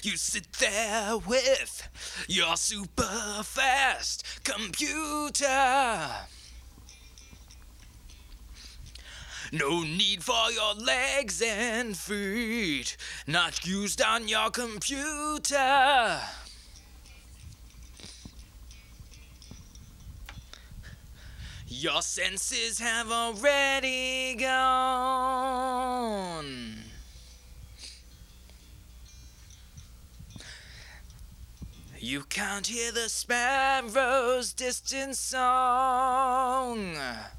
You sit there with your super fast computer. No need for your legs and feet, not used on your computer. Your senses have already gone. You can't hear the sparrow's distant song.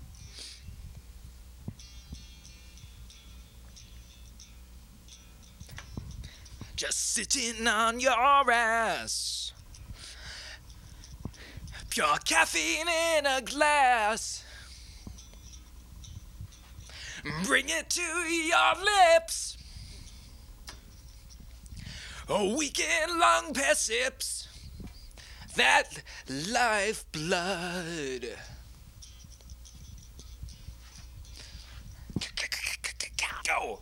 Just sitting on your ass. Pure caffeine in a glass. Bring it to your lips. A weekend long persips. That lifeblood. Go.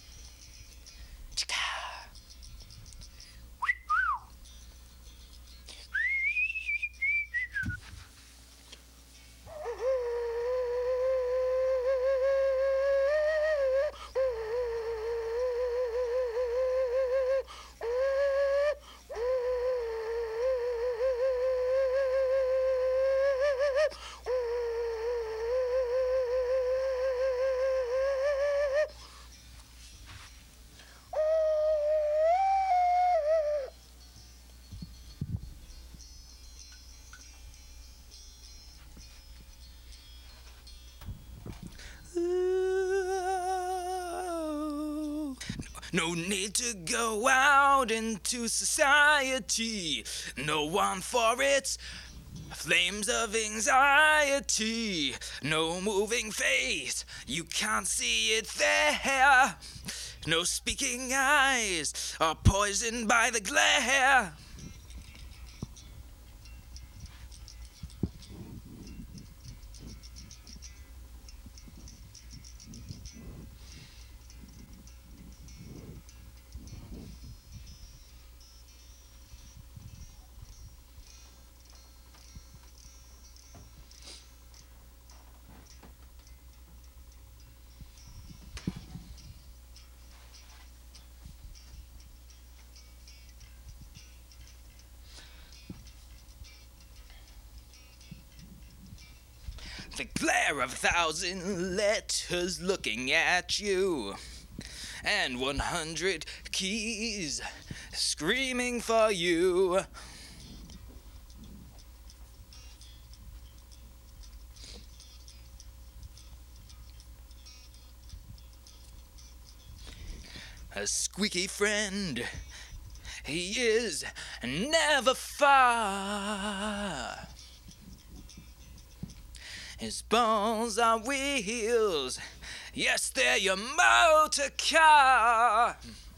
No need to go out into society. No one for its flames of anxiety. No moving face, you can't see it there. No speaking eyes are poisoned by the glare. The glare of 1,000 letters looking at you, and 100 keys screaming for you. A squeaky friend, he is never far. His bones are wheels, yes, they're your motor car.